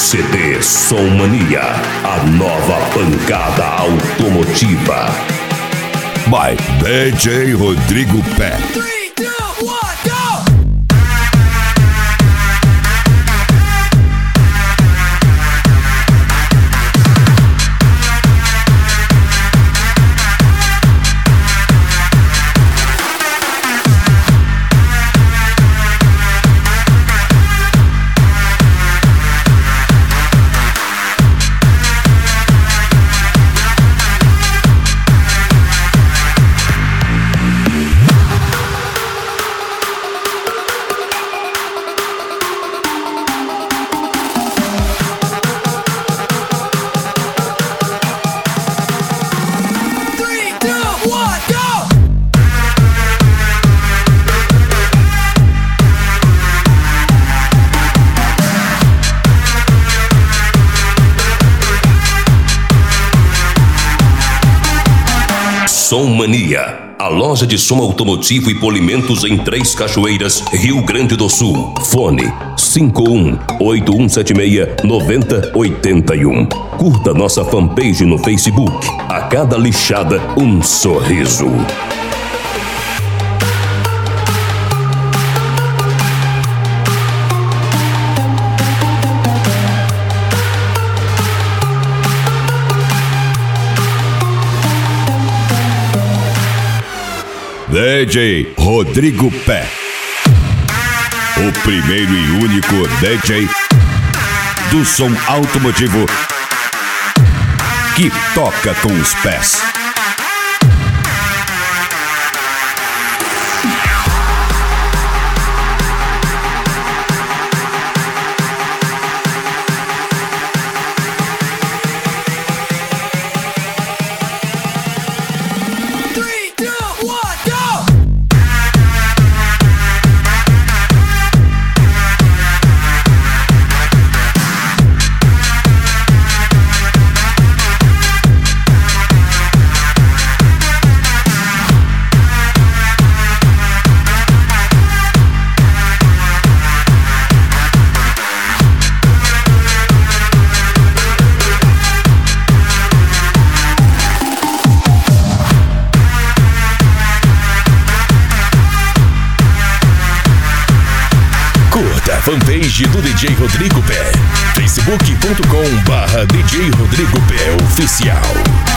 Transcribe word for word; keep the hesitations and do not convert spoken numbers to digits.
C D Som Mania, a nova pancada automotiva. By D J Rodrigo Pé. Som Mania, a loja de som automotivo e polimentos em Três Cachoeiras, Rio Grande do Sul. Fone cinco um oito um sete seis nove zero oito um. Curta nossa fanpage no Facebook. A cada lixada, um sorriso. D J Rodrigo Pé, o primeiro e único D J do som automotivo que toca com os pés. Fanpage do D J Rodrigo Pé, facebook ponto com barra D J Rodrigo Pé Oficial.